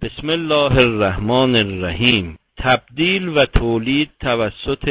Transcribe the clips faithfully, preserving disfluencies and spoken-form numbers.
بسم الله الرحمن الرحیم. تبدیل و تولید توسط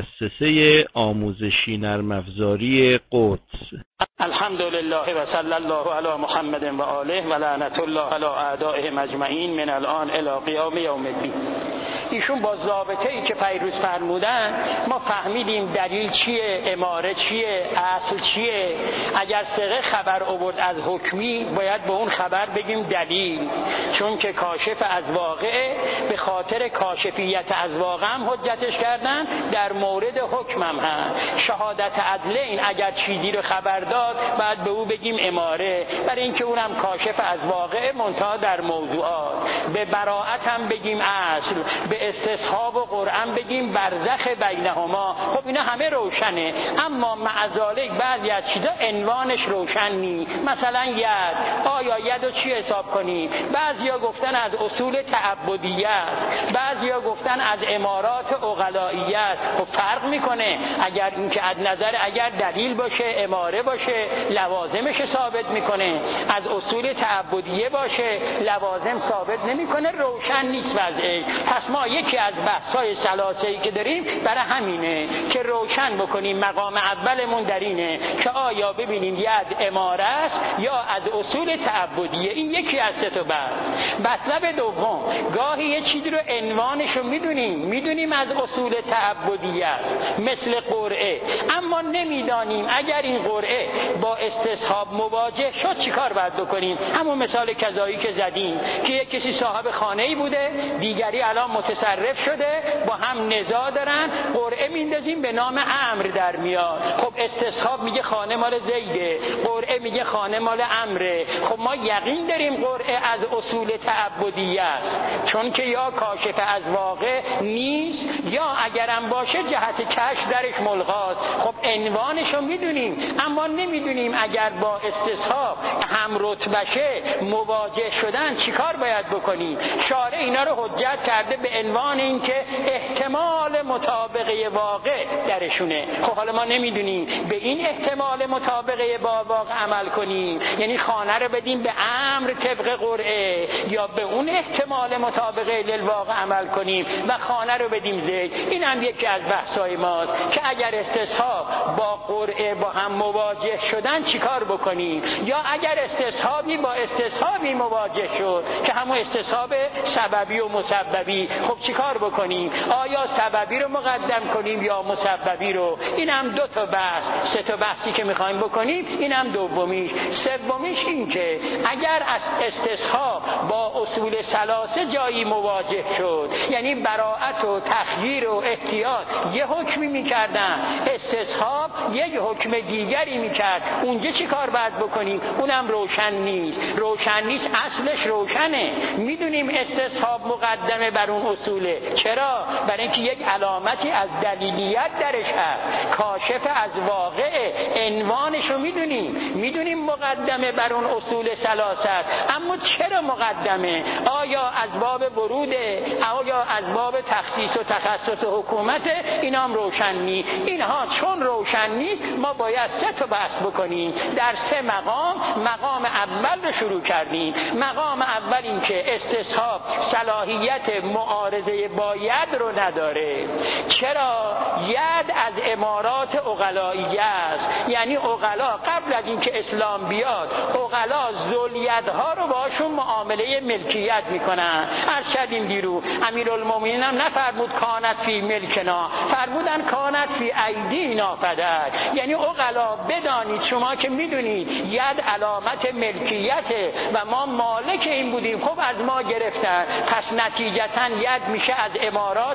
مؤسسه آموزشی نرم افزاری قدس. الحمدلله و صلی الله علی محمد و آله و لعنت الله علی اعدائهم اجمعین من الان الی قیام یوم الدین. ایشون با ضابطه‌ای که پیروز فرمودن ما فهمیدیم دلیل چیه، اماره چیه، اصل چیه. اگر صیغه خبر آورد از حکمی باید به اون خبر بگیم دلیل، چون که کاشف از واقعه، به خاطر کاشفیت از واقع هم حجتش کردن، در مورد حکمم هم شهادت عدلین اگر چیزی رو خبر داد باید به او بگیم اماره، برای اینکه اونم کاشف از واقعه منتها در موضوعات. به براءت هم بگیم اصل، به استصحاب و قرآن بگیم برزخ بینهما. خب اینا همه روشنه، اما معذالک بعضی از چیزا عنوانش روشن نی. مثلا ید، آیا ید رو چی حساب کنیم؟ بعضیا گفتن از اصول تعبدیه است، بعضیا گفتن از امارات عقلائیه است. خب فرق میکنه. اگر اینکه از نظر اگر دلیل باشه، اماره باشه، لوازمش ثابت میکنه. از اصول تعبدیه باشه، لوازم ثابت نمیکنه، روشن نیست وضعش. پس ما یکی از بحث‌های ثلاثه‌ای که داریم برای همینه که روشن بکنیم مقام اولمون در اینه که آیا ببینیم ید اماره است یا از اصول تعبدیه. این یکی از سه تا بحث. مطلب دوم، گاهی یه چیزی رو عنوانش رو میدونیم میدونیم از اصول تعبدیه است، مثل قرعه، اما نمیدانیم اگر این قرعه با استصحاب مواجه شد چیکار باید بکنیم. همون مثال کذایی که زدیم که یک کسی صاحب خانه‌ای بوده، دیگری الان متصرف شده، با هم نزاع دارن، قرعه میندازیم به نام امر در میاد. خب استصحاب میگه خانه مال زیده، قرعه میگه خانه مال امره. خب ما یقین داریم قرعه از اصول تعبدیه است، چون که یا کاشف از واقع نیست یا اگرم باشه جهت کشف درش ملغاست. خب عنوانشو میدونیم اما نمیدونیم اگر با استصحاب هم رتبشه مواجه شدن چیکار باید بکنیم. شارع اینا رو حجت کرده به عنوان اینکه احتمال مطابقه واقع درشونه. خب حالا ما نمیدونیم به این احتمال مطابقه با واقع عمل کنیم، یعنی خانه رو بدیم به امر طبق قرعه، یا به اون احتمال مطابقه للواقع عمل کنیم و خانه رو بدیم زید. این هم یکی از بحثای ماست که اگر استصحاب با قرعه با هم مواجه شدن چیکار بکنیم، یا اگر استصحابی با استصحابی مواجه شد که همون استصحاب سببی و مسببی، خب چیکار بکنیم؟ آیا سببی رو مقدم کنیم یا مسببی رو؟ این هم دو تا بحث، سه تا بحثی که میخوایم بکنیم. این هم دومیش. سومیش این که اگر از استصحاب با اصول ثلاثه جایی مواجه شد، یعنی براءت و تخییر و احتیاط یه حکمی میکردن، استصحاب یک حکم دیگری میکرد، اونجا چی کار باید بکنیم؟ اونم روشن نیست. روشن نیست، اصلش روشنه، میدونیم استصحاب مقدمه بر اون اصوله. چرا؟ برای اینکه یک علامتی از دلیلیت درش هست، کاشف از واقع، عنوانشو میدونیم میدونیم مقدمه بر اون اصول ثلاثه. اما چرا مقدمه؟ آیا از باب وروده؟ آیا از باب تخصیص و تخصص حکومت؟ اینا هم روشن نیست. اینها چون روشن نیست ما باید سه تا بحث بکنیم. در سه مقام، مقام اول رو شروع کردیم. مقام اول این که استصحاب صلاحیت معارضه با ید رو نداره. چرا؟ ید از امارات عقلائیه است، یعنی عقلا قبل از اینکه اسلام بیاد عقلا ذولیدها رو باشون معامله ملکیت میکنن. از شدیم دیرو امیرالمومنین هم نفرمود کانت فی ملکنا، فرمودن کانت فی ایدینا فدر، یعنی عقلا بدانید شما که میدونید ید علامت ملکیته و ما مالک این بودیم، خب از ما گرفتن، پس نتیجتا ید میشه از امارات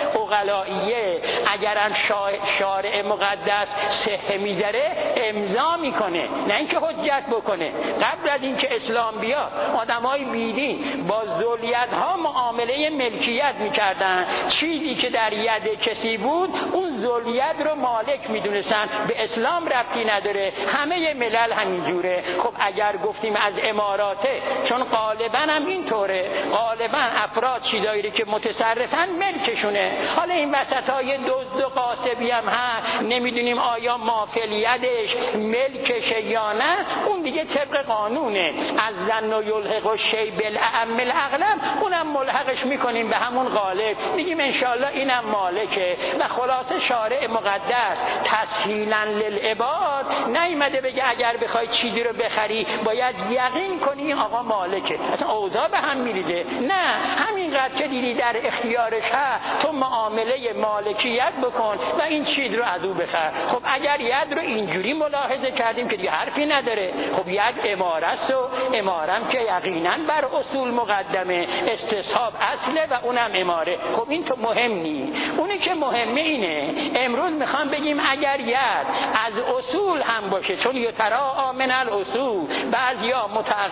عقلائیه. اگرم شارع مقدس صحه میذاره امضا میکنه، نه اینکه حجت بکنه. قبل از اینکه اسلام بیاد آدمای بیدین با ذولیدها معامله ملکیت میکردن، چیزی که در ید کسی بود اون ذولید رو مالک میدونستن، به اسلام ربطی نداره. همه ملل همینجوره. خب اگر گفتیم از اماراته، چون غالبا هم اینطوره، غالبا غالبا افراد چیزایی که متصرفن ملکشونه. حالا این وسطای دزد و غاصبی هم هست، نمیدونیم آیا مافعلیتش ملکشه یا نه، اون دیگه طبق قانونه از ظن و یلحق و شی بالاعم الاغلب، اونم ملحقش میکنیم به همون غالب، میگیم انشالله اینم مالکه. و خلاصه شارع مقدس تسهیلا للعباد نیامده بگه اگر بخوای چیزی رو بخری باید یقین کنی آقا مالکه، اصلا اوضاع به هم میریزه. نه، همینقدر که دیدی در اختیارش هست تو معامله مالکیت بکن و این چیز رو از او بخر. خب اگر ید رو اینجوری ملاحظه کردیم که دیگه حرفی نداره، خب ید اماره است و امارم که یقینا بر اصول مقدمه، استصحاب اصله و اونم اماره. خب این تو مهم نی. اونی که مهمه اینه امروز میخوام بگیم اگر ید از اصول هم باشه، چون یترا من الاصول، بعضیا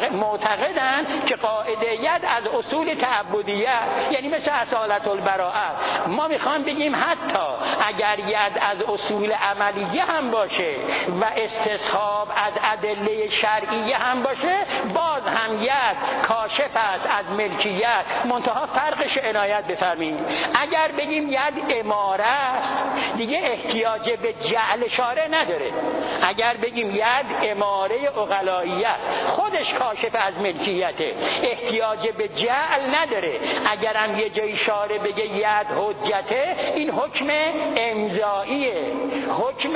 معتقدن که قاعده ید از اصول تعبدیه، یعنی مثل اصالت البراءه. ما میخوام بگیم حتی اگر ید از اصول عملیه هم باشه و استصحاب از ادله شرعیه هم باشه، باز هم ید کاشف است از ملکیت، منتها فرقش عنایت بفرمایید. اگر بگیم ید اماره است دیگه احتیاج به جعل شارع نداره. اگر بگیم ید اماره عقلاییه خودش کاشف از ملکیته، احتیاج به جعل نداره. اگرم یه جای شارع بگه ید حجته، این حکم امضاییه، حکم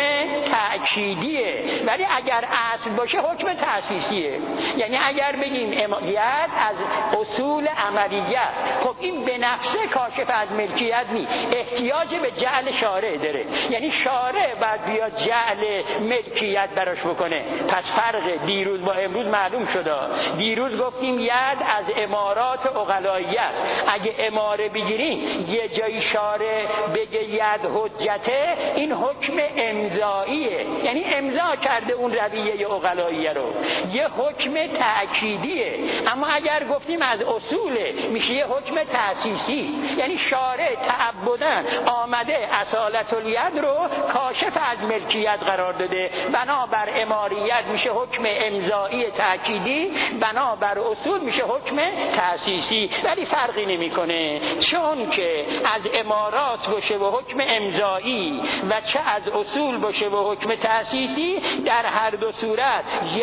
تأکیدیه، ولی اگر اصل باشه حکم تأسیسیه. یعنی اگر بگیم ید از اصول عملیه، خب این به نفسه کاشف از ملکیت نیست، احتیاج به جعل شارع داره. یعنی شارع باید بیاد جعل ملکیت براش بکنه. پس فرق دیروز با امروز معلوم شده. دیروز گفتیم ید از امارات عقلاییه، اگه اماره بگیریم یه جای شارع بگه ید حجته، این حکم امضاییه، یعنی امضا کرده اون رویه عقلاییه رو، یه حکم تأکیدیه. اما اگر گفتیم از اصوله، میشه یه حکم تأسیسی، یعنی شارع تعبداً آمده اصالت الید رو کاشف از ملکیت قرار داده، بنابر اماریت میشه حکم امضایی تأکیدی، بنابر اصول میشه حکم تأسیسی. ولی فرقی نمیکنه، چون که از امارات باشه و حکم امضایی و چه از اصول باشه و حکم تأسیسی، در هر دو صورت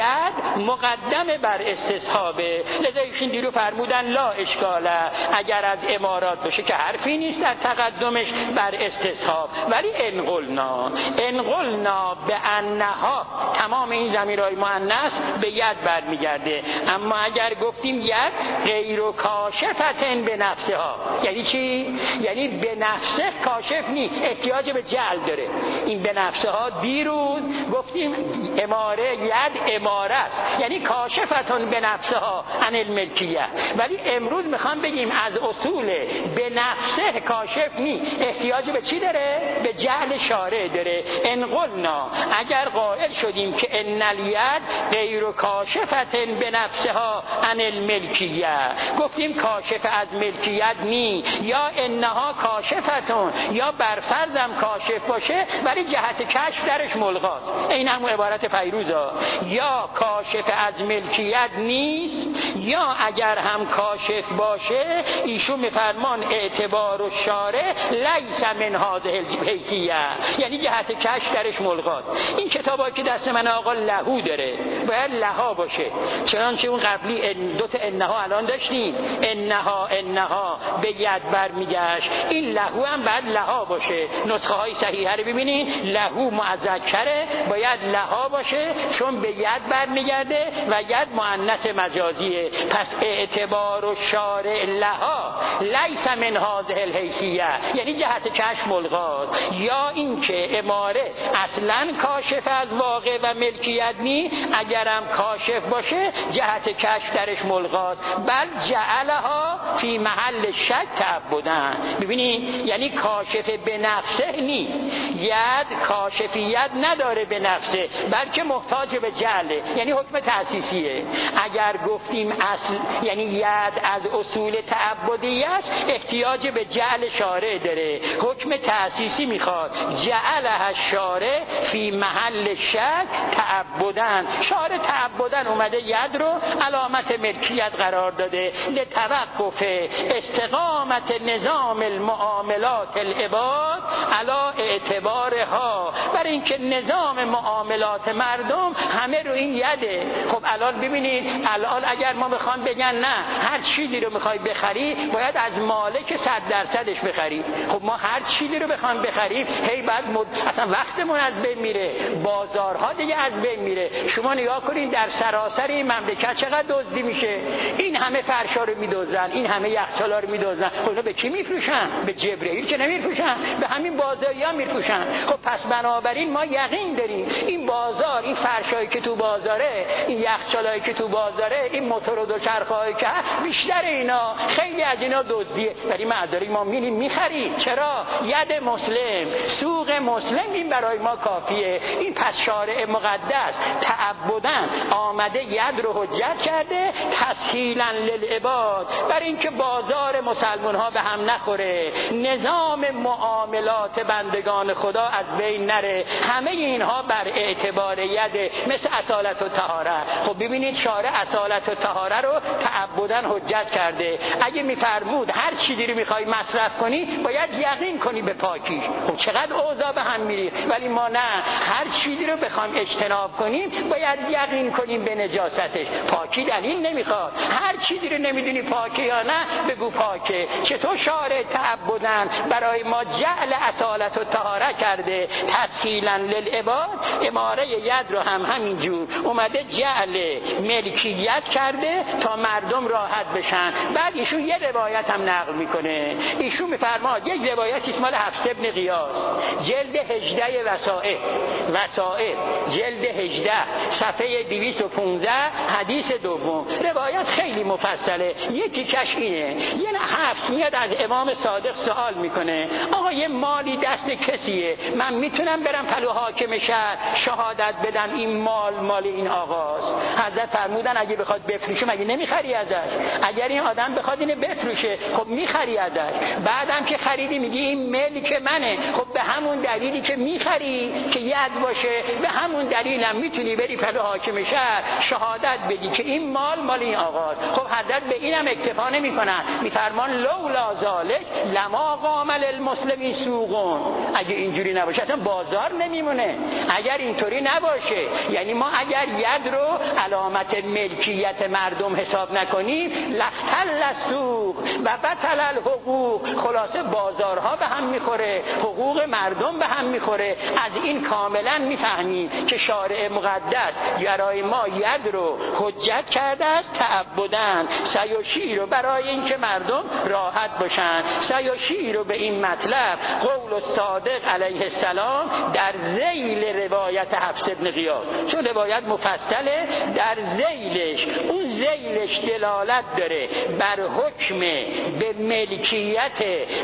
ید مقدم بر استصحابه. لذا ایشون دیرو فرمودن لا اشکاله، اگر از امارات باشه که حرفی نیست در تقدمش بر استصحاب. ولی انقلنا انقلنا به انها، تمام این ضمیرهای مؤنث به ید برمیگرده. اما اگر گفتیم ید غیر کاشفتن به نفسها، یعنی چی؟ یعنی به نفسه کاشف نیست، احتیاج به جعل داره. این به نفسها دیروز گفتیم اماره ید اماره است، یعنی کاشفتن به نفسها عن الملکیه. ولی امروز میخوام بگیم از اصول به نفسه کاشف نیست، احتیاج به چی داره؟ به جعل شارع داره. انقلنا، اگر قائل شدیم که ان الید غیر کاشفتن به نفسها عن الملکیه، گفتیم کاشف از ملکیت نی، یا انها کاشفتون، یا برفرضم کاشف باشه ولی جهت کشف درش ملغاست. این هم عبارت فیروزا، یا کاشف از ملکیت نیست، یا اگر هم کاشف باشه ایشون میفرمان اعتبار و شارع لیس من هذه الحیثیه، یعنی جهت کشف درش ملغاست. این کتابایی که دست من آقا لهو داره باید لها باشه، چنانچه اون قبلی دو تا انها الان داشتیم، انها انها به ید برمیگشت، این لهو هم باید لها باشه. نسخه های صحیحه رو ببینین، لهو مذکره باید لها باشه چون به ید برمیگرده و ید مؤنث مجازیه. پس اعتبار و شارع لها لیس من هذه الحیثیه، یعنی جهت کشف ملغات. یا اینکه اماره اصلا کاشف از واقع و ملکیت نی، اگرم کاشف باشه جهت کشف درش ملغات، بل جعلها فی محل شک تعبدن. ببینید یعنی کاشف به نفسه نی، ید کاشفیت نداره به نفسه، بلکه محتاج به جعله، یعنی حکم تأسیسیه. اگر گفتیم اصل یعنی ید از اصول تعبدی است، احتیاج به جعل شارع داره، حکم تأسیسی میخواد. جعلها شارع فی محل شک تعبدن، شارع تعبدن اومده اومده ید رو علامت ملکیت قرار داده. لتوقف استقامت نظام المعاملات العباد علی اعتبارها، برای اینکه نظام معاملات مردم همه رو این یده. خب الان ببینید، الان اگر ما بخوام بگن نه هر چیزی رو میخوای بخری باید از مالک صد درصدش بخری، خب ما هر چیزی رو بخوام بخریم هی بعد مد... اصلا وقتمون از بین میره، بازارها دیگه از بین میره. شما نگاه کنید در سراسر این مملکت چقدر دزدی میشه، این همه فرشا رو میدوزن، این همه یخچالا رو میدوزن. خب به کی میفروشن؟ به جبرئیل که نمیفروشن، به همین بازاریا میفروشن. خب پس بنابراین ما یقین داریم این بازار، این فرشایی که تو بازاره، این یخچالایی که تو بازاره، این موتور و دوچرخه‌هایی که بیشتر اینا خیلی از اینا دزدیه، ولی معذاری ما میریم میخریم. چرا؟ ید مسلم، سوق مسلم این برای ما کافیه. این پس شارع مقدس تعبداً آمده ید رو حجت کرده تسهیلاً للعباد، برای اینکه بازار مسلمان ها به هم نخوره، نظام معاملات بندگان خدا از بین نره، همه اینها بر اعتبار ید، مثل اصالت و طهاره. خب ببینید شارع اصالت و طهاره رو تعبداً حجت کرده. اگه میفرمود هر چیزی رو میخوای مصرف کنی باید یقین کنی به پاکیش. خب چقدر اوضاع به هم میری، ولی ما نه، هر چیزی رو بخوام اجتناب کنیم باید یقین کنیم به نجاستش. پاکی دلیل نمیخواد، هر چیزی رو نمیدونی پاکه یا نه بگو پاکه. چطور شارع تعبداً برای ما جعل اصالت و طهاره کرده تسهیلاً للعباد، اماره ید رو هم همینجور اومده جعل ملکیت کرده تا مردم راحت بشن. بعد ایشون یه روایت هم نقل میکنه، ایشون میفرماد یک روایتی اسم مال حفص ابن غیاث، جلد هجده وسائل وسائل جلد هجده صفحه دویست و پانزده حدیث دوم. روایت خیلی مفصله، یکی کش اینه، یه حفص میاد از امام صادق سوال میکنه آقا یه مالی دست کسیه، من میتونم برم پلو حاکم شهر شهادت بدم این مال مال این آقاست؟ حضرت فرمودن اگه بخواد بفروشه مگه نمیخری ازش؟ اگر این آدم بخواد اینو بفروشه خب میخری ازش، بعدم که خریدی میگی این ملک منه، خب به همون دلیلی که میخری که ید باشه، به همون دلیلم میتونی بری پلو حاکم شهر شهادت بدی که این مال مال این آقاست. خب حضرت به اینم اکتفا نمیکنن، میفرمان لولا ذالک لما قام للمسلمین سوقون، اگه اینجوری نباشه اصلا بازار نمیمونه. اگر اینطوری نباشه، یعنی ما اگر ید رو علامت ملکیت مردم حساب نکنیم لختل السوق و بطل الحقوق، خلاصه بازارها به هم میخوره، حقوق مردم به هم میخوره. از این کاملا میفهمیم که شارع مقدس برای ما ید رو حجت کرده است تعبداً سیاشی رو برای اینکه مردم راحت باشن. سیاشی رو به این مطلب قول صادق علیه السلام در ذیل روایت حفص ابن غیاث، چون روایت مفصله، در ذیلش، اون ذیلش دلالت داره بر حکم به ملکیت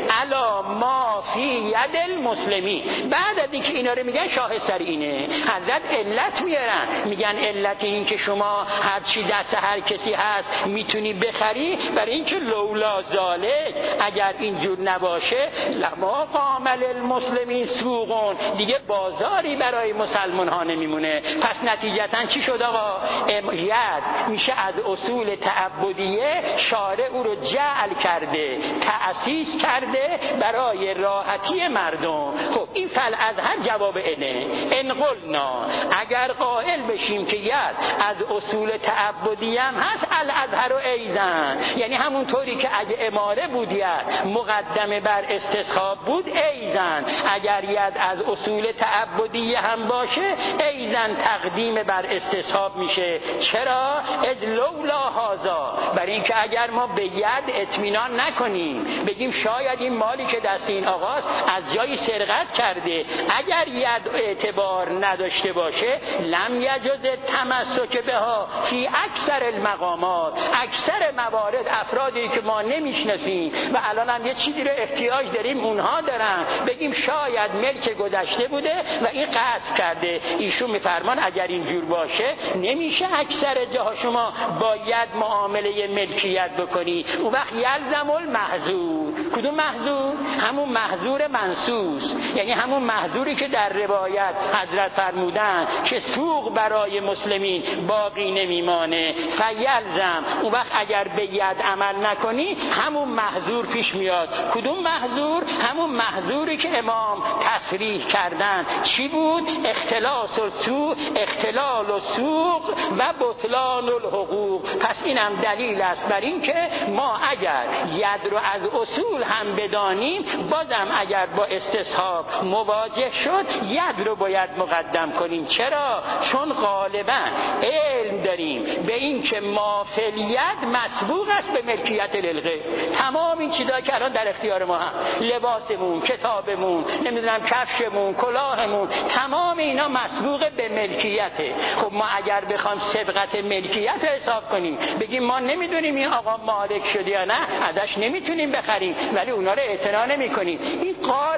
علا ما فی ید المسلمین. بعد از اینکه اینا رو میگن شاهستر اینه، حضرت علت میارن، میگن علت این که شما هر چی دست هر کسی هست میتونی بخری، برای اینکه لولا ذالک اگر اینجور نباشه لما قام للمسلمین سوقون، دیگه بازاری برای مسلمان ها نمیمونه. پس نتیجتا چی شد آقا؟ ید میشه از اصول تعبدیه شارع او رو جعل کرده، تأسیس کرده برای راحتی مردم. خب این فل از هر جواب اینه. ان قلنا، اگر قائل بشیم که ید از اصول تعبدیه هم هست، الازهر و ایزن، یعنی همون طوری که اگه اماره بود ید مقدمه بر استصحاب بود، ایزن اگر ید از اصول تعبدیه هم باشه ایزن تقدیم بر استصحاب میشه. چرا؟ اذ لولا هذا، برای اینکه اگر ما به ید اطمینان نکنیم، بگیم شاید این مالی که دست این آقاست از جایی سرقت کرده، اگر ید اعتبار نداشته باشه لم یجوز تمسک بها فی اکثر المقامات، اکثر موارد افرادی که ما نمیشناسیم و الان هم یه چیزی رو احتیاج داریم اونها دارن، بگیم شاید ملک گذشته بوده و این قصد کرده. ایشون میفرمان اگر اینجور باشه نمیشه اکثر جاها شما باید معامله ملکیت بکنی. اون وقت یلزم المحظور. کدوم محظور؟ همون محظور منصوص. محبوس، یعنی همون محظوری که در روایت حضرت فرمودن که سوق برای مسلمین باقی نمیمانه فیلزم، اون وقت اگر به ید عمل نکنی همون محظور پیش میاد. کدوم محظور؟ همون محظوری که امام تصریح کردن. چی بود؟ اختلاس السوق، اختلال السوق و بطلان الحقوق. پس اینم دلیل است بر این که ما اگر ید رو از اصول هم بدانیم بازم اگر با استصحاب مواجه شد ید رو باید مقدم کنیم. چرا؟ چون غالبا علم داریم به این که ما فعلیت مسبوق است به ملکیت للغیر. تمام این چیزایی که الان در اختیار ما هم، لباسمون، کتابمون، نمیدونم کفشمون، کلاهمون، تمام اینا مسبوق به ملکیته. خب ما اگر بخوام سبقت ملکیت حساب کنیم بگیم ما نمیدونیم این آقا مالک شده یا نه، ازش نمیتونیم بخریم ولی اونا رو اعتنا نمی‌کنیم. این قال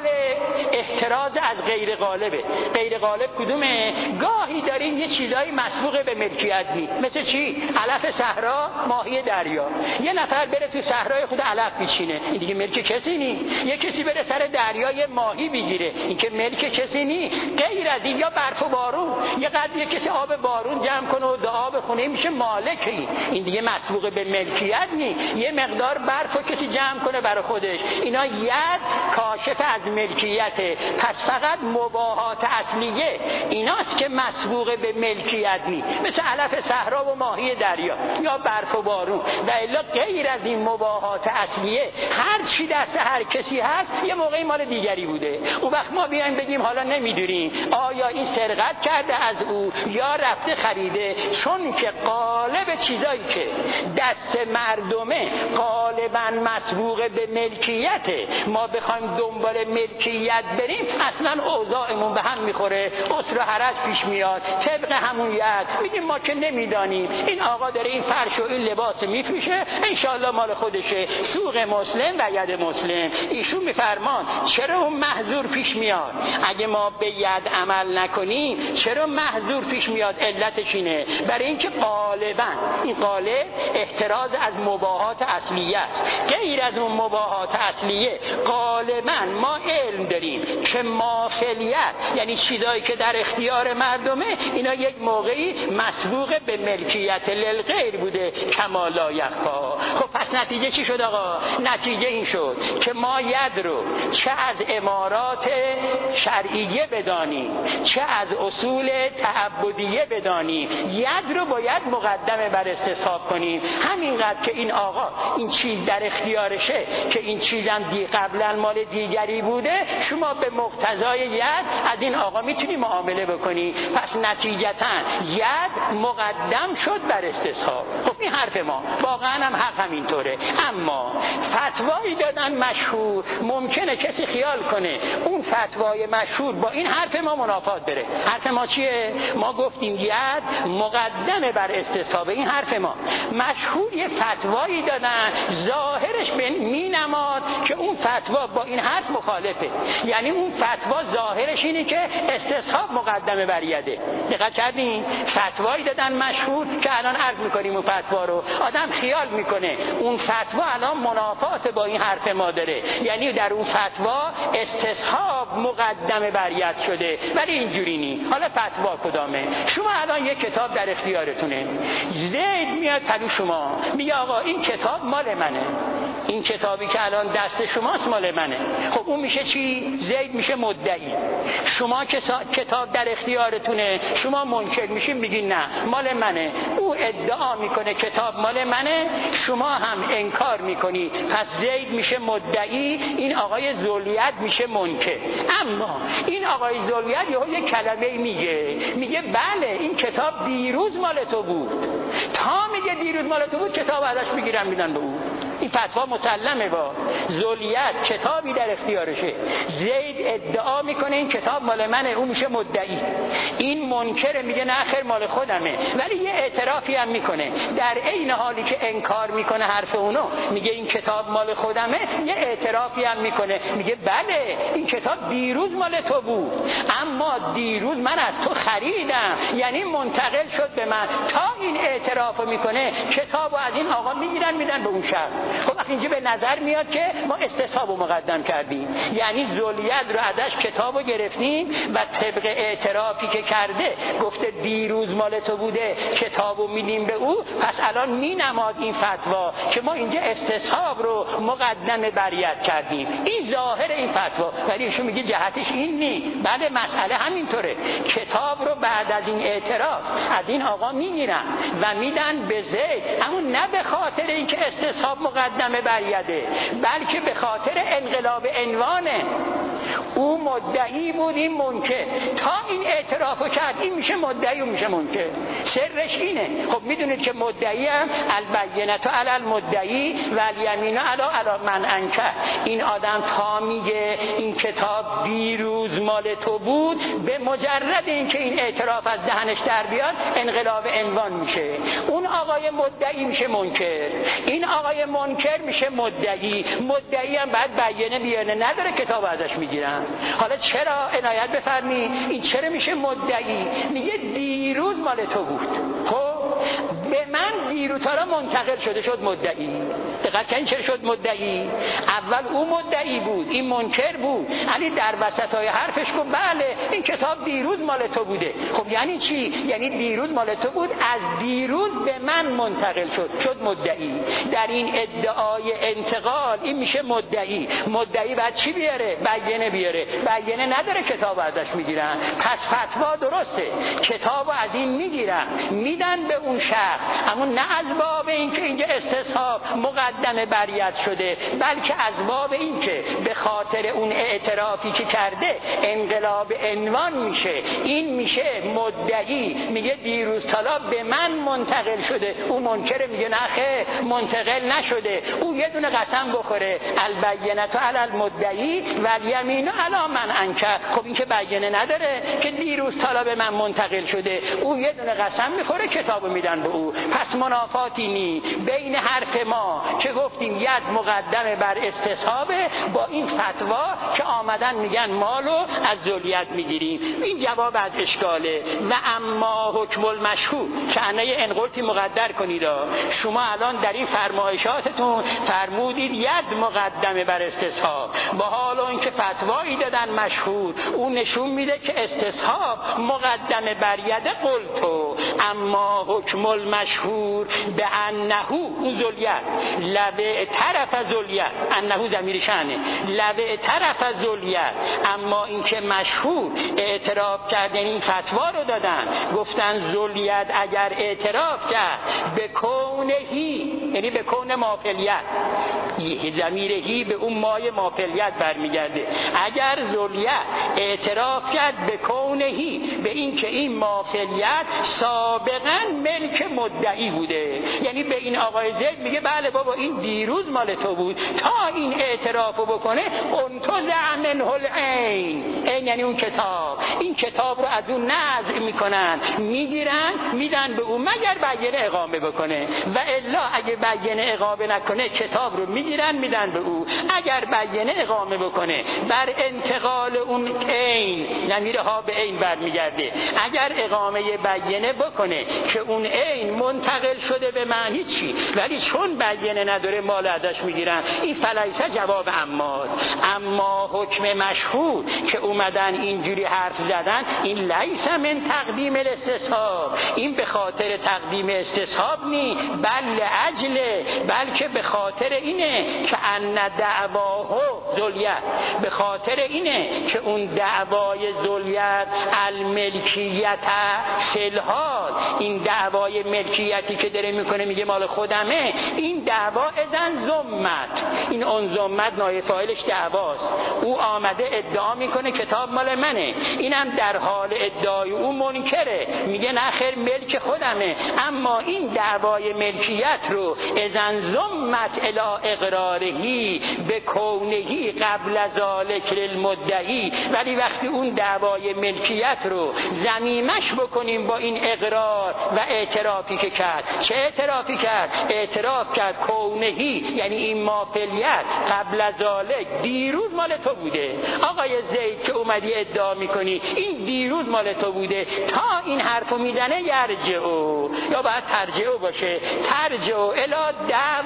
احتراز از غیر غالبه. غیر غالب کدومه؟ گاهی داریم یه چیزایی مسبوق به ملکیت نی. مثل چی؟ علف صحرا، ماهی دریا. یه نفر بره تو صحرای خود علف بچینه، این دیگه ملک کسی نی. یه کسی بره سر دریا یه ماهی بگیره، این که ملک کسی نی. غیر از این یا برف و بارون، یه قدر یه کسی آب بارون جمع کنه و دعا بخونه میشه مالکی، این دیگه مسبوق به ملکیت نی. یه مقدار برف و کسی جمع کنه برای خودش، اینا ید کاشف از ملکیته. پس فقط مباحات اصلیه ایناست که مسبوق به ملکیت نی، مثل علف صحرا و ماهی دریا یا برف و بارون. و الا غیر از این مباحات اصلیه هر چی دست هر کسی هست یه موقعی مال دیگری بوده. اون وقت ما بیایم بگیم حالا نمیدونیم آیا این سرقت کرده از او یا رفته خریده، چون که غالب چیزایی که دست مردمه غالبا مسبوق به ملکیته. ما بخوایم دنبال ملکیت بریم اصلا اوضاعمون به هم میخوره، اسر و حرج پیش میاد. طبق همون ید میگیم ما که نمیدانیم این آقا داره این فرش و این لباس میفروشه انشالله مال خودشه، سوق مسلم و ید مسلم. ایشون میفرمان چرا اون محظور پیش میاد؟ اگه ما به ید عمل نکنیم چرا محظور پیش میاد؟ علتش اینه برای اینکه غالبا این غالب احتراز از مباحات اصلیه است. غیر از اون مباحات اصلیه غالبا ما علم داریم که مافعلیت یعنی چیزایی که در اختیار مردمه اینا یک موقعی مسبوق به ملکیت للغیر بوده کما لا یخفا. خب پس نتیجه چی شد آقا؟ نتیجه این شد که ما ید رو چه از امارات شرعیه بدانیم چه از اصول تعبدیه بدانیم ید رو باید مقدمه بر استصحاب کنیم. همینقدر که این آقا این چیز در اختیارشه که این چیزم دی قبلا مال دیگری بوده، شما به مقتضای ید از این آقا میتونی معامله بکنی. پس نتیجتا ید مقدم شد بر استصحاب. خب این حرف ما واقعا هم حق همینطوره. اما فتوایی دادن مشهور، ممکنه کسی خیال کنه اون فتوای مشهور با این حرف ما منافات داره. حرف ما چیه؟ ما گفتیم ید مقدمه بر استصحاب. این حرف ما مشهور یه فتوایی دادن ظاهرش به می نماد که اون فتوا با این حرف مخالفه، یعنی اون فتوا ظاهرش اینه که استصحاب مقدمه بر یده. دقت کردین؟ فتوایی دادن مشهور که الان عرض میکنیم اون فتوا رو آدم خیال میکنه اون فتوا الان منافات با این حرف ما داره، یعنی در اون فتوا استصحاب مقدمه بر ید شده، ولی اینجوری نی. حالا فتوا کدامه؟ شما الان یک کتاب در اختیارتونه، زید میاد پلو شما میگه آقا این کتاب مال منه، این کتابی که الان دست شماست مال منه. خب اون میشه چی؟ زید میشه مدعی. شما که کتاب در اختیارتونه شما منکر میشین میگین نه مال منه. او ادعا میکنه کتاب مال منه، شما هم انکار میکنی، پس زید میشه مدعی، این آقای ذوالید میشه منکر. اما این آقای ذوالید یه کلمه میگه میگه بله این کتاب دیروز مال تو بود، تا میگه دیروز مال تو بود کتاب ازش میگیرن میدن به او. این فتوا مسلمه. با ذوالید کتابی در اختیارشه، زید ادعا میکنه این کتاب مال منه، اون میشه مدعی. این منکر میگه نه خیر مال خودمه، ولی یه اعترافی هم میکنه در عین حالی که انکار میکنه حرف اونو، میگه این کتاب مال خودمه، یه اعترافی هم میکنه میگه بله این کتاب دیروز مال تو بود، اما دیروز من از تو خریدم، یعنی منتقل شد به من. تا این اعترافو میکنه کتابو از این آقا میگیرن میدن به اون شخص. خب اینجا به نظر میاد که ما استصحاب رو مقدم کردیم، یعنی ذوالید رو ازش کتاب رو گرفتیم و طبق اعترافی که کرده گفته دیروز مال تو بوده کتاب رو میدیم به او، پس الان مینماد این فتوا که ما اینجا استصحاب رو مقدم بریت کردیم. این ظاهر این فتوا، ولی ایشون میگه جهتش این نی. بله مسئله همینطوره، کتاب رو بعد از این اعتراف از این آقا میگیرن و میدن به زید، اما نه به خاطر اینکه استصحاب مقدم بریده، بلکه به خاطر انقلاب عنوانه. او مدعی بود این منکر، تا این اعترافو کرد این میشه مدعی و میشه منکر. سرش اینه. خب میدونید که مدعی هم البینة علی المدعی و الیمین علی علی من انکر. این آدم تا میگه این کتاب دیروز مال تو بود، به مجرد اینکه این اعتراف از دهنش در بیاد انقلاب عنوان میشه. اون آقای مدعی میشه منکر، این آقای منکر میشه مدعی. مدعی هم بعد بیانه بیانه نداره کتاب ازش میگیرن. حالا چرا عنایت بفرمی این چرا میشه مدعی؟ میگه دیروز مال تو بود، خب به من دیروز تا منتقل شده شد مدعی. دقت کن چرا شد مدعی؟ اول او مدعی بود این منکر بود، علی در وسطای حرفش گفت بله این کتاب دیروز مال تو بوده. خب یعنی چی؟ یعنی دیروز مال تو بود، از دیروز به من منتقل شد شد مدعی. در این ادعای انتقال این میشه مدعی. مدعی بعد چی بیاره؟ بیانه بیاره. بیانه نداره کتاب ازش میگیرن. پس فتوا درسته، کتاب از این میگیرن میدن به اون شخص، اما نه از باب اینکه اینجا استصحاب مقدم بریت شده، بلکه از باب اینکه به خاطر اون اعترافی که کرده انقلاب عنوان میشه. این میشه مدعی، میگه دیروز طلا به من منتقل شده. اون منکر میگه نه خیر منتقل نشده، او یه دونه قسم بخوره البینة علی المدعی و الیمین علی من انکر. خب این که بیانه نداره که دیروز طلا به من منتقل شده، او یه دونه قسم میخوره کتابو میدن به او. پس منافاتی نی بین حرف ما که گفتیم ید مقدم بر استصحابه با این فتوا که آمدن میگن مالو از ذولیت میگیریم. این جواب از اشکاله. و اما حکم المشهور که انه انقلتی مقدر کنید. شما الان در این فرمایشاتتون فرمودید ید مقدم بر استصحاب، با حال اینکه فتوایی دادن مشهور اون نشون میده که استصحاب مقدم بر ید قلتو. اما حکم المشهور به انه ذولیت لبه طرف ذولیت، انه ضمیر شأنه، لبه طرف ذولیت. اما اینکه مشهور اعتراف کردن این فتوا رو دادن، گفتن ذولیت اگر اعتراف کرد به کونهی، یعنی به کون مافلیت، ضمیرهی به اون مای مافلیت برمیگرده. اگر ذولیت اعتراف کرد به کونهی، به این که این مافلیت سابقا ملک مدعی بوده، یعنی به این آقای زید میگه بله بابا این دیروز مال تو بود، تا این اعترافو بکنه انتزع منه العین، این یعنی اون کتاب، این کتاب رو از اون نزع میکنن میگیرن میدن به اون مگر بیانه اقامه بکنه، و الا اگه بیانه اقامه نکنه کتاب رو میگیرن میدن به او. اگر بیانه اقامه بکنه بر انتقال اون عین، ضمیر ها به عین برمیگرده، اگر اقامه بیانه بکنه که اون عین منتقل شده به معنی چی، ولی چون بیانه نداره مال ازش میگیرن، این فلیسه جواب اماد. اما حکم مشهور که اومدن اینجوری حرف زدن، این لیس من تقدیم الاستصحاب، این به خاطر تقدیم استصحاب نی، بل اجله، بلکه به خاطر اینه که ان دعواه ذولیت، به خاطر اینه که اون دعوای ذولیت الملکیت فلحال، این دعوای ملکیتی که داره میکنه میگه مال خودمه، این دعوا اذن زمت، این اون زمت نایب فاعلش دعواست، او آمده ادعا میکنه کتاب مال منه، اینم در حال ادعای او منکره، میگه نه خیر ملک خودمه، اما این دعوای ملکیت رو اذن زمت الی اقرارهی به کونهی قبل از ذالک للمدعی، ولی وقتی اون دعوای ملکیت رو ضمیمش بکنیم با این اقرار و اعترافی که کرد، چه اعترافی کرد؟ اعتراف کرد کونهی، یعنی این مافلیت قبل از ذالک دیروز مال تو بوده. آقای زید که اومدی ادعا میکنی این دیروز مال تو بوده، تا این حرفو میزنه یرجعو، یا باید ترجعو باشه، ترجعو الی دعوا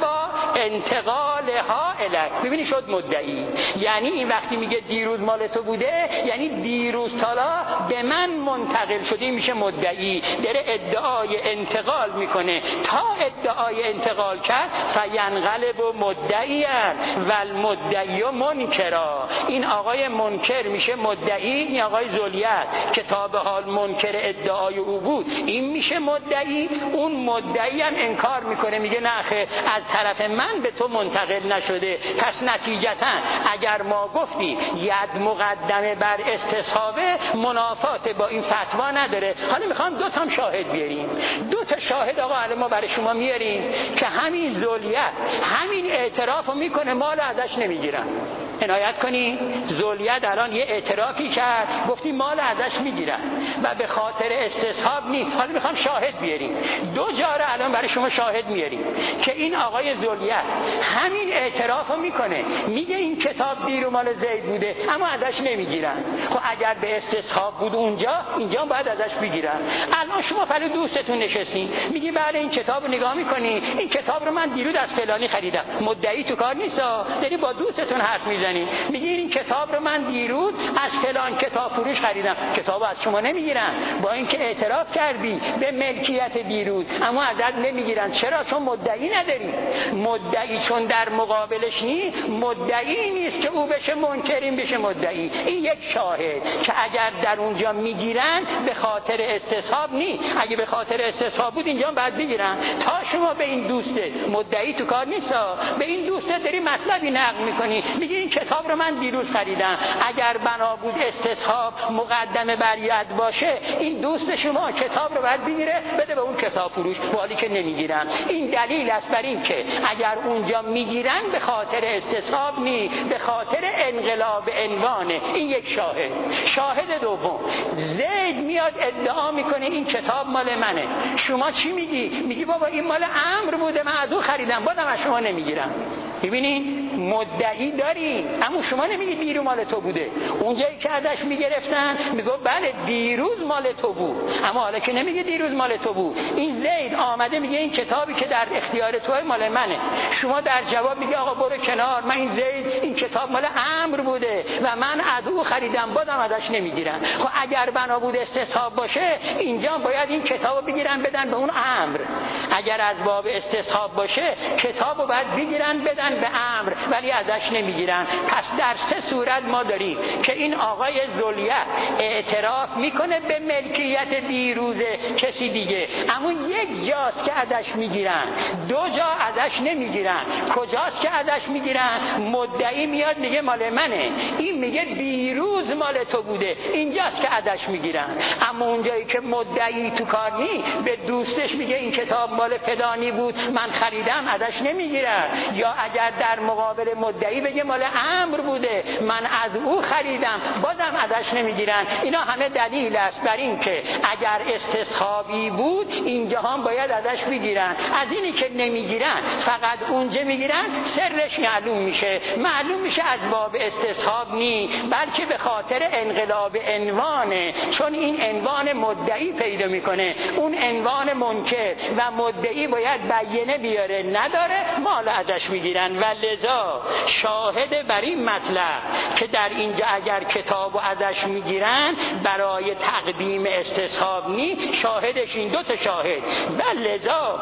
انتقالها الیک. ببینی شد مدعی. یعنی این وقتی میگه دیروز مال تو بوده، یعنی دیروز تالا به من منتقل شده، میشه مدعی. داره ادعای انتقال میکنه. تا ادعای انتقال کرد فینقلب مدعیان و المدعی منکرا. این آقای منکر میشه مدعی. این آقای ذولیت که تا به حال منکر ادعای او بود، این میشه مدعی. اون مدعی هم انکار میکنه، میگه نه خیر، از طرف من به تو منتقل نشده. پس نتیجتا اگر ما گفتیم ید مقدمه بر استصحابه، منافات با این فتوا نداره. حالا میخوام دو تا شاهد بیاریم. دو تا شاهد آقا الان ما برای شما میاریم که همین ذولیت همین اعترافو میکنه، مال ازش نمیگیرن. عنایت کنی، ذولیت الان یه اعترافی کرد، گفتیم مال ازش میگیرن و به خاطر استصحاب نیست. حالا میخوام شاهد بیاریم. دو جاره الان برای شما شاهد میاریم که این آقای ذولیت همین اعترافو میکنه، میگه این کتاب دیرو مال زید بوده اما ازش نمیگیرن. خب اگر به استصحاب بود اونجا، اینجا باید ازش بگیرن. الان شما پلو دوستتون نشستین، میگی بله این کتابو نگاه میکنی، این کتاب رو من دیروز از فلانی خریدم. مدعی تو کار نیست، داری با دوستتون حرف میزنی، میگی این کتاب رو من دیروز از فلان کتاب فروش خریدم. کتابو از شما نمیگیرن، با اینکه اعتراف کردی به ملکیت دیروز، اما ازت نمیگیرن. چرا؟ چون مدعی نداری. مدعی چون در مقابلش نی، مدعی نیست که او بشه منکر، این بشه مدعی. این یک شاهد که اگر در اونجا میگیرن به خاطر استصحاب نی. اگه به خاطر استصحاب بود اینجا بعد بگیرن. تا شما به این دوسته، مدعی تو کار نیست، به این دوسته داری مطلبی نقل میکنی، میگی این کتاب رو من دیروز خریدم. اگر بنا بود استصحاب مقدمه بر ید باشه، این دوست شما کتاب رو باید بگیره بده به اون کتاب فروش، حالی که نمیگیرن. این دلیل است بر این که اگر اونجا میگیرن به خاطر استصحاب نی، به خاطر انقلاب عنوانه. این یک شاهد. شاهد دوم، زید میاد ادعا میکنه این کتاب مال منه. شما چی میگی؟ میگی بابا این مال عمرو بوده، من از او خریدم، بازم از شما نمیگیرم. ببینین مدعی داری، اما شما نمیگی دیرو مال تو بوده. اونجایی که ازش میگرفتن میگو بله دیروز مال تو بود، اما حالا که نمیگه دیروز مال تو بود. این زید آمده میگه این کتابی که در اختیار توه مال منه. شما در جواب میگه آقا برو کنار، من این زید این کتاب مال عمرو بوده و من از او خریدم، بازم ازش نمیگیرن. خب اگر بنا بود استصحاب باشه، اینجا باید این کتابو بگیرن بدن به اون عمرو. اگر از باب استصحاب باشه، کتابو باید بگیرن بدن به عمرو، ولی ازش نمیگیرن. پس در سه صورت ما داریم که این آقای ذولیت اعتراف میکنه به ملکیت دیروز کسی دیگه، اما یک جاست که ازش میگیرن، دو جا ازش نمیگیرن. کجاست که ازش میگیرن؟ مدعی میاد میگه مال منه، این میگه دیروز مال تو بوده، اینجاست که ازش میگیرن. اما اونجایی که مدعی تو کار نی، به دوستش میگه این کتاب مال فلانی بود من خریدم، ازش نمیگیرن. یا اگر در مقابل مدعی بگه مال عمرو بوده من از او خریدم، بازم ازش نمیگیرن. اینا همه دلیل است بر این که اگر استصحابی بود اینجا هم باید ازش بگیرن. از اینی که نمیگیرن، فقط اونجا میگیرن، سرش معلوم میشه. معلوم میشه از باب استصحاب نی، بلکه به خاطر انقلاب عنوانه. چون این عنوان مدعی پیدا میکنه، اون عنوان منکر و مدعی باید بیانه بیاره، نداره مال ازش میگیرن. و لذا شاهد بر این مطلب که در اینجا اگر کتابو ازش میگیرن برای تقدیم استصحاب نی، شاهدش این دو تا شاهد. و لذا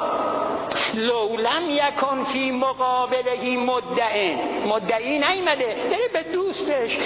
لو لم یکن فی مقابلهی مدعی، مدعی نیامده داره به دوستش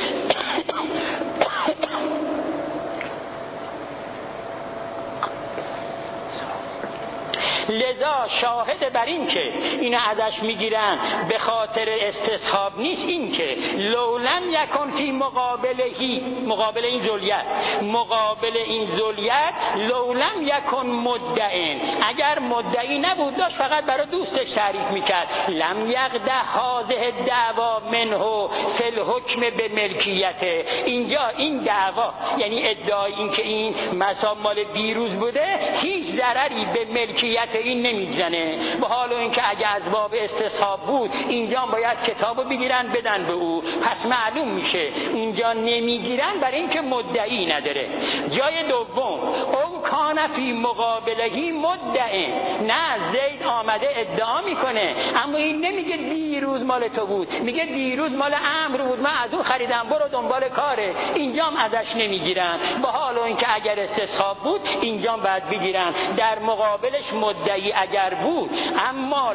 لذا شاهد بر این که اینو ازش میگیرن به خاطر استصحاب نیست، این که لو لم یکن فی مقابلهی، مقابل این ذولیت، مقابل این ذولیت لو لم یکن مدعی، اگر مدعی نبود داشت فقط برای دوستش تعریف میکرد، لم یقده هذه دعوا منه فی الحکم به ملکیته. اینجا این دعوا یعنی ادعای این که این مصاب مال دیروز بوده هیچ ضرری به ملکیت این نمیزنه، به حال اینکه اگه از باب استصحاب بود اینجا باید کتابو بگیرن بدن به او، پس معلوم میشه اینجا نمیگیرن برای اینکه مدعی نداره. جای دوم او کان فی مقابلهی مدعی، نه زید آمده ادعا میکنه اما این نمیگه دیروز مال تو بود، میگه دیروز مال عمرو بود من از اون خریدم برو دنبال کاره، اینجام ازش نمیگیرن، به حال اینکه اگر استصحاب بود اینجام باید بگیرن. در مقابلش مدعی اگر بود اما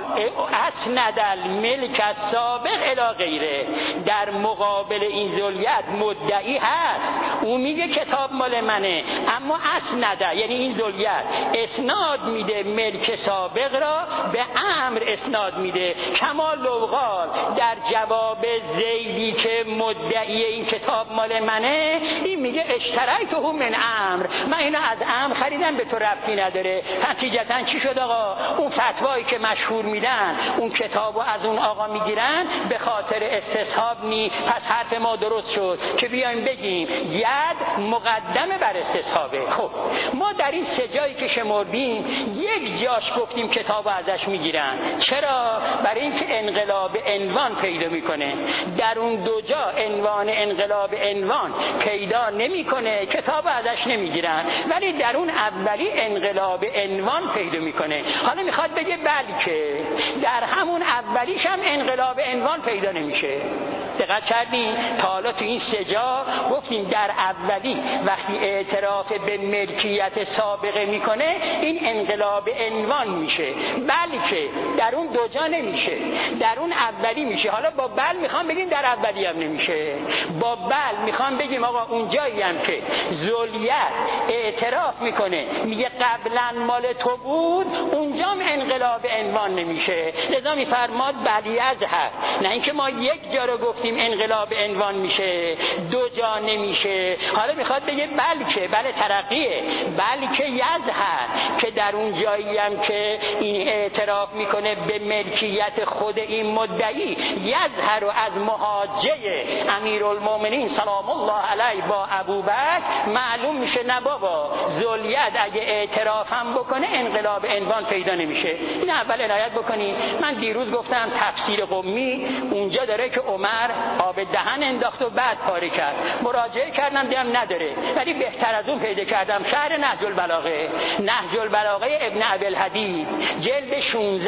اسند الملک السابق الی غیره، در مقابل این ذلیت مدعی هست، اون میگه کتاب مال منه اما اسنده یعنی این ذلیت اسناد میده ملک سابق را به امر اسناد میده. کما لوقال در جواب زیدی که مدعی این کتاب مال منه، این میگه اشتریته من امر، من اینو از امر خریدم به تو ربطی نداره. نتیجتا چی شد آقا؟ اون فتوایی که مشهور میدن اون کتابو از اون آقا میگیرن به خاطر استصحاب نی، پس حرف ما درست شد که بیایم بگیم ید مقدمه بر استصحابه. خب ما در این سه جایی که شمردیم یک جاش گفتیم کتابو ازش میگیرن، چرا؟ برای اینکه انقلاب عنوان پیدا میکنه. در اون دو جا عنوان انقلاب عنوان پیدا نمیکنه کتابو ازش نمیگیرن، ولی در اون اولی انقلاب عنوان پیدا میکنه. حالا میخواد بگه بلکه در همون اولیش هم انقلاب عنوان پیدا نمیشه. دقت کردین؟ تا حالا تو این سه جا گفتیم در اولی وقتی اعتراف به ملکیت سابقه میکنه این انقلاب عنوان میشه، بلکه در اون دو جا نمیشه، در اون اولی میشه. حالا با بل میخوام بگیم در اولی هم نمیشه، با بل میخوام بگیم آقا اون جایی هم که ذلیت اعتراف میکنه میگه قبلا مال تو بود اونجا انقلاب عنوان نمیشه. لذا میفرماد بلی از هست، نه اینکه ما یک جا رو گفتیم انقلاب عنوان میشه دو جا نمیشه. حالا میخواد بگه بلکه، بله ترقیه، بلکه یظهر که در اون جایی هم که این اعتراف میکنه به ملکیت خود این مدعی، یظهر از محاجه امیرالمومنین سلام الله علیه با ابوبکر معلوم میشه نه بابا ذلیت اگه اعتراف هم بکنه انقلاب عنوان پیدا نمیشه. این اول عنایت بکنید. من دیروز گفتم تفسیر قمی اونجا داره که عمر آب دهن انداخت و بعد پاره کرد، مراجعه کردم دیدم نداره، ولی بهتر از اون پیدا کردم شرح نهج البلاغه، نهج البلاغه ابن ابی الحدید جلد شانزده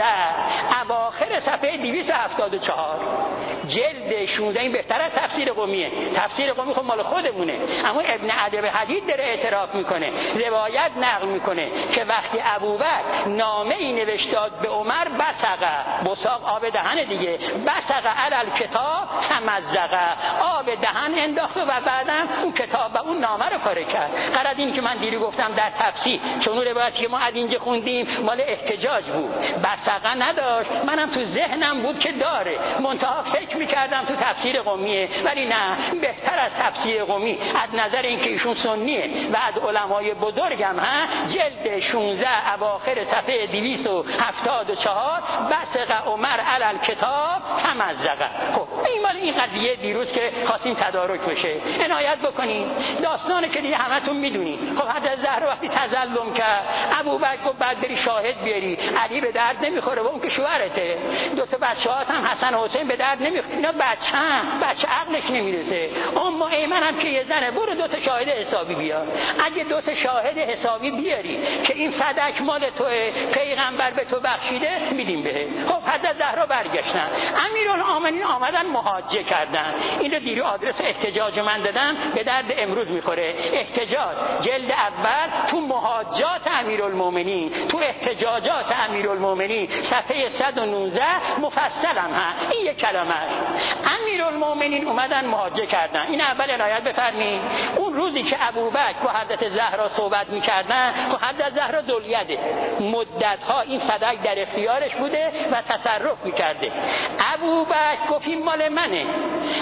اواخر صفحه دویست و هفتاد و چهار، جلد شانزده. این بهتر از تفسیر قمیه، تفسیر قمی خب مال خودمونه، اما ابن ابی الحدید داره اعتراف میکنه، روایت نقل میکنه که وقتی ابوبکر نامه ای نوشت داد به عمر بسقه، بساق آب دهن دیگه، بسقه علی کتاب تمزقه، آب دهن انداخت و بعدم اون کتاب و اون نامه رو پاره کرد. قرار این که من دیری گفتم در تفسیر چون اون روایتی که ما از اینجا خوندیم مال احتجاج بود، بسقه نداشت، منم تو ذهنم بود که داره، منتها فکر میکردم تو تفسیر قمیه، ولی نه، بهتر از تفسیر قمی از نظر اینکه ایشون سنیه و از علمای بزرگم ها، جلد شانزده اواخر صفحه دویست و هفتاد و چهار بسقه عمر علی کتاب تمزقه. خب این مال این قضیه دیروز که خواستیم تدارک بشه عنایت بکنین. داستانه که دیگه همتون میدونین. خب حضرت زهرا وقتی تظلم کرد ابوبکر گفت بعد بری شاهد بیاری، علی به درد نمیخوره و اون که شوهرته، دو تا بچه‌هات هم حسن و حسین به درد نمیخوره، اینا بچه‌ام، بچه عقلش نمیرسه. اما ایمن هم که یه زنه، برو دو تا شاهد حسابی بیار. اگه دو تا شاهد حسابی بیاری که این فدک مال توئه، پیغمبر به تو بخشیده، میدیم بهت. خب حضرت زهرا برگشتن، امیرالمومنین آمدن محاجه کردن. این رو دیرو آدرس احتجاج من دادم، به درد امروز میخوره. احتجاج جلد اول تو محاجات امیرالمومنین، تو احتجاجات امیرالمومنین صفحه صد و نوزده مفصل هم هست این یک کلمه. امیرالمومنین اومدن محاجه کردن. این اول عنایت بفرمایید. اون روزی که ابوبکر با حضرت زهرا صحبت میکردن، خب حضرت زهرا ذوالیده، مدت ها این صدق در اختیارش بوده و تصرف میکرده. ابوبکر گفت این مال منه،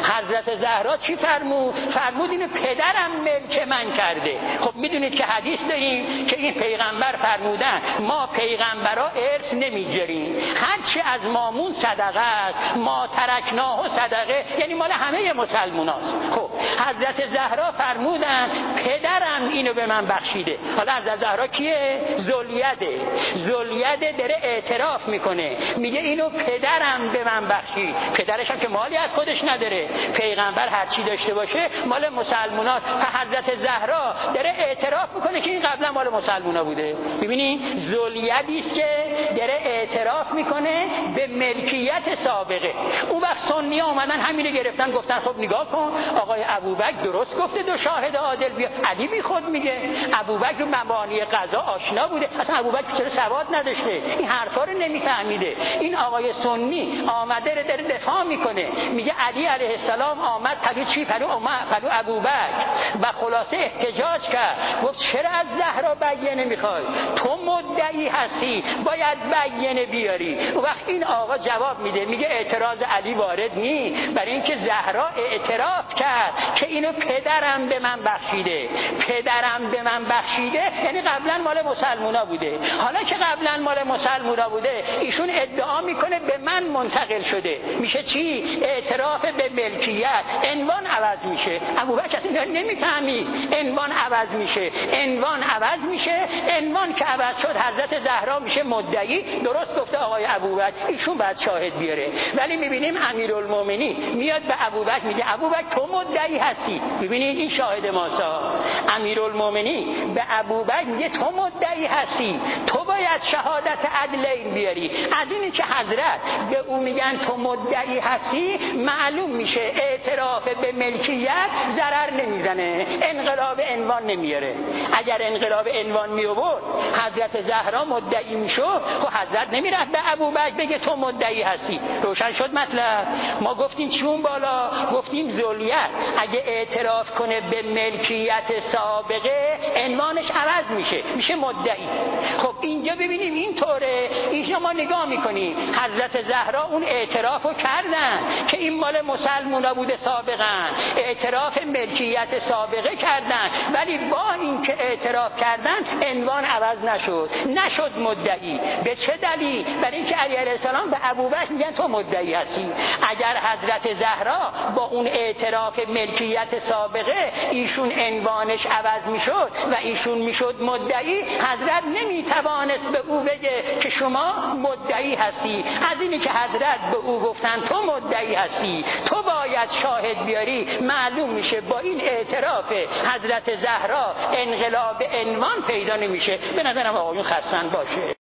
حضرت زهرا چی فرمود؟ فرمود اینو پدرم ملک من کرده. خب میدونید که حدیث داریم که این پیغمبر فرمودن ما پیغمبرا ارث نمیگیریم، هرچی از مامون صدقه است ما ترکناه صدقه، یعنی مال همه مسلماناست. خب حضرت زهرا فرمودن پدرم اینو به من بخشیده. حالا حضرت زهرا کیه؟ ذوالیده. ذوالیده داره اعتراف میکنه، میگه اینو پدرم به من بخشید. پدرش هم که مالی از خودش نداره، پیغمبر هر چی داشته باشه مال مسلماناست. حضرت زهرا داره اعتراف میکنه که این قبلا مال مسلمانا بوده. ببینید ذوالیدی است که داره اعتراف میکنه به ملکیت سابقه. اون وقت سنی ها اومدن همینو گرفتن گفتن خب نگاه کن آقای ابوبکر درست گفته دو شاهد عادل بیا. علی بی خود میگه ابوبکر رو مبانی قضا آشنا بوده، اصلا ابوبکر چرا سواد نداشته این حرفا رو نمیفهمیده. این آقای سنی آمده داره دفاع میکنه، میگه علی علیه السلام آمد پلو چی پلو اومد پلو ابوبکر و خلاصه احتجاج کرد، گفت چرا از زهرا بیانه میخوای؟ تو مدعی هستی باید بیانه بیاری. و وقت این آقا جواب میده میگه اعتراض علی وارد نی، برای اینکه زهرا اعتراف کرد که اینو پدرم به من بخشیده. پدرم به من بخشیده یعنی قبلا مال مسلمونا بوده، حالا که قبلا مال مسلمونا بوده ایشون ادعا میکنه به من منتقل شده. میشه چی؟ اعتراف به ملکیت. عنوان عوض میشه. ابوبکر اصلا نمیفهمی عنوان عوض میشه، عنوان عوض میشه، عنوان که عوض شد حضرت زهرا میشه مدعی. درست گفته آقای ابوبکر، ایشون بعد شاهد بیاره. ولی میبینیم امیرالمومنین میاد به ابوبکر میگه ابوبکر تو مدعی هستی. ببینید این شاهد ماسا. امیرالمومنین به ابوبکر میگه تو مدعی هستی، تو باید شهادت عدلین بیاری. از اینی که حضرت به او میگن تو مدعی هستی معلوم میشه اعتراف به ملکیت ضرر نمیزنه، انقلاب عنوان نمیاره. اگر انقلاب عنوان می آورد حضرت زهرا مدعی میشد، خب حضرت نمیرفت به ابوبکر بگه تو مدعی هستی. روشن شد مطلب. ما گفتیم چون بالا گفتیم ذولیت اگه اعتراف کنه به ملکیت سابقه عنوانش عوض میشه، میشه مدعی. خب اینجا ببینیم اینطوره. اینجا ما نگاه میکنیم حضرت زهرا اون اعترافو کردن که این مال مسلمونا بوده سابقا، اعتراف ملکیت سابقه کردن، ولی با اینکه اعتراف کردن عنوان عوض نشد، نشد مدعی. به چه دلیل؟ برای اینکه علی علیه السلام به ابوبکر میگن تو مدعی هستی. اگر حضرت زهرا با اون اعتراف ملکیت سابقه ایشون عنوانش عوض میشد و ایشون میشد مدعی، حضرت نمیتوانست به او بگه که شما مدعی هستی. از اینی که حضرت به او گفتن تو مدعی هستی، تو باید شاهد بیاری، معلوم میشه با این اعتراف حضرت زهرا انقلاب عنوان پیدا نمیشه. به نظرم آقایون خستن باشه.